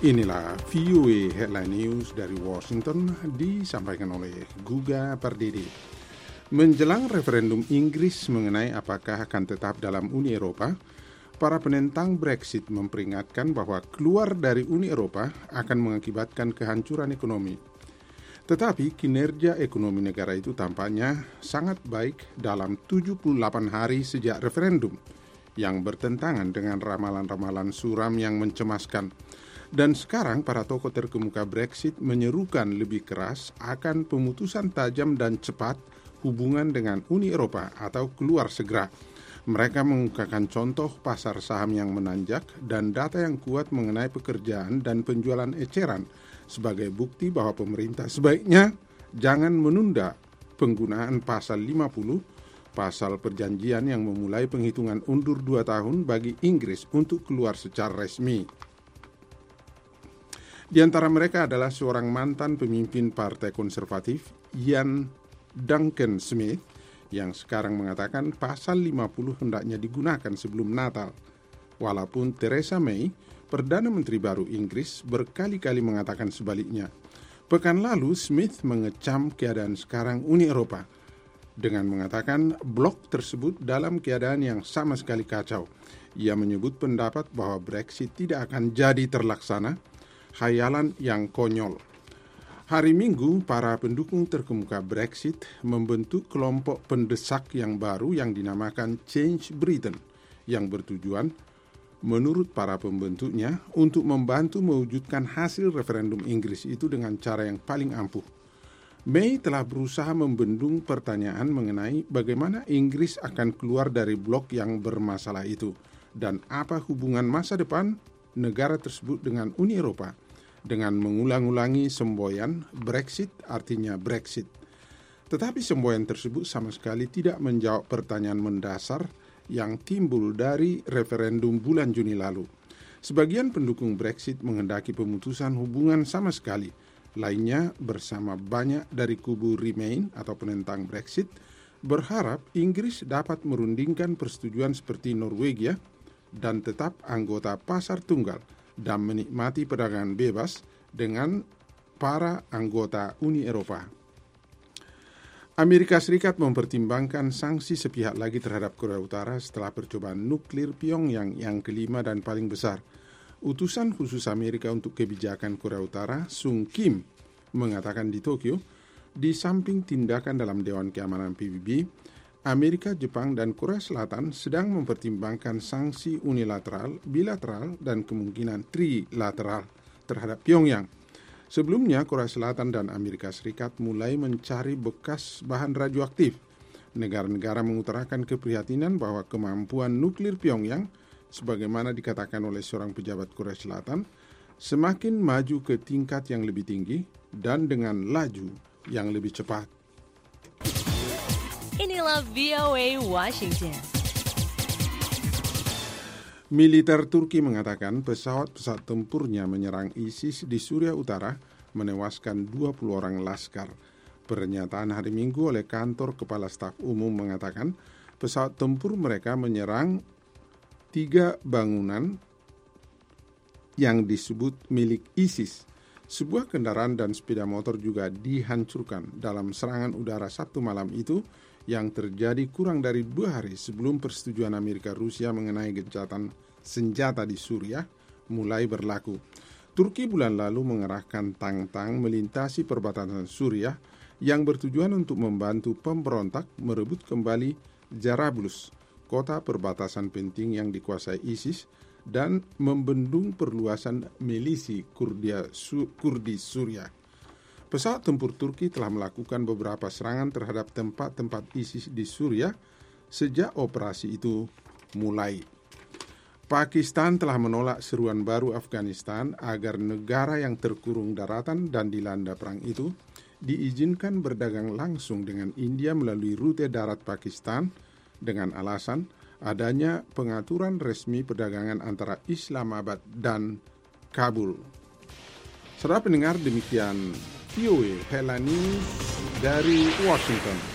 Inilah VOA Headline News dari Washington disampaikan oleh Guga Pardede. Menjelang referendum Inggris mengenai apakah akan tetap dalam Uni Eropa, para penentang Brexit memperingatkan bahwa keluar dari Uni Eropa akan mengakibatkan kehancuran ekonomi. Tetapi kinerja ekonomi negara itu tampaknya sangat baik dalam 78 hari sejak referendum, yang bertentangan dengan ramalan-ramalan suram yang mencemaskan. Dan sekarang para tokoh terkemuka Brexit menyerukan lebih keras akan pemutusan tajam dan cepat hubungan dengan Uni Eropa atau keluar segera. Mereka mengungkapkan contoh pasar saham yang menanjak dan data yang kuat mengenai pekerjaan dan penjualan eceran sebagai bukti bahwa pemerintah sebaiknya jangan menunda penggunaan pasal 50, pasal perjanjian yang memulai penghitungan undur 2 tahun bagi Inggris untuk keluar secara resmi. Di antara mereka adalah seorang mantan pemimpin Partai Konservatif, Ian Duncan Smith, yang sekarang mengatakan pasal 50 hendaknya digunakan sebelum Natal. Walaupun Theresa May, Perdana Menteri baru Inggris, berkali-kali mengatakan sebaliknya. Pekan lalu, Smith mengecam keadaan sekarang Uni Eropa dengan mengatakan blok tersebut dalam keadaan yang sama sekali kacau. Ia menyebut pendapat bahwa Brexit tidak akan jadi terlaksana, khayalan yang konyol. Hari Minggu, para pendukung terkemuka Brexit membentuk kelompok pendesak yang baru yang dinamakan Change Britain, yang bertujuan, menurut para pembentuknya, untuk membantu mewujudkan hasil referendum Inggris itu dengan cara yang paling ampuh. May telah berusaha membendung pertanyaan mengenai bagaimana Inggris akan keluar dari blok yang bermasalah itu dan apa hubungan masa depan negara tersebut dengan Uni Eropa, dengan mengulang-ulangi semboyan Brexit artinya Brexit. Tetapi semboyan tersebut sama sekali tidak menjawab pertanyaan mendasar yang timbul dari referendum bulan Juni lalu. Sebagian pendukung Brexit menghendaki pemutusan hubungan sama sekali. Lainnya bersama banyak dari kubu Remain atau penentang Brexit berharap Inggris dapat merundingkan persetujuan seperti Norwegia dan tetap anggota pasar tunggal dan menikmati perdagangan bebas dengan para anggota Uni Eropa. Amerika Serikat mempertimbangkan sanksi sepihak lagi terhadap Korea Utara setelah percobaan nuklir Pyongyang yang kelima dan paling besar. Utusan khusus Amerika untuk kebijakan Korea Utara, Sung Kim, mengatakan di Tokyo, di samping tindakan dalam Dewan Keamanan PBB, Amerika, Jepang, dan Korea Selatan sedang mempertimbangkan sanksi unilateral, bilateral, dan kemungkinan trilateral terhadap Pyongyang. Sebelumnya, Korea Selatan dan Amerika Serikat mulai mencari bekas bahan radioaktif. Negara-negara mengutarakan keprihatinan bahwa kemampuan nuklir Pyongyang, sebagaimana dikatakan oleh seorang pejabat Korea Selatan, semakin maju ke tingkat yang lebih tinggi dan dengan laju yang lebih cepat. Inilah VOA Washington. Militer Turki mengatakan pesawat-pesawat tempurnya menyerang ISIS di Suriah Utara, menewaskan 20 orang laskar. Pernyataan hari Minggu oleh kantor Kepala Staf Umum mengatakan pesawat tempur mereka menyerang 3 bangunan yang disebut milik ISIS. Sebuah kendaraan dan sepeda motor juga dihancurkan dalam serangan udara Sabtu malam itu yang terjadi kurang dari 2 hari sebelum persetujuan Amerika-Rusia mengenai gencatan senjata di Suriah mulai berlaku. Turki bulan lalu mengerahkan tank-tank melintasi perbatasan Suriah yang bertujuan untuk membantu pemberontak merebut kembali Jarablus, kota perbatasan penting yang dikuasai ISIS, dan membendung perluasan milisi Kurdi Suriah. Pesawat tempur Turki telah melakukan beberapa serangan terhadap tempat-tempat ISIS di Suriah sejak operasi itu mulai. Pakistan telah menolak seruan baru Afghanistan agar negara yang terkurung daratan dan dilanda perang itu diizinkan berdagang langsung dengan India melalui rute darat Pakistan dengan alasan adanya pengaturan resmi perdagangan antara Islamabad dan Kabul. Saudara pendengar, demikian VOA Headline News dari Washington.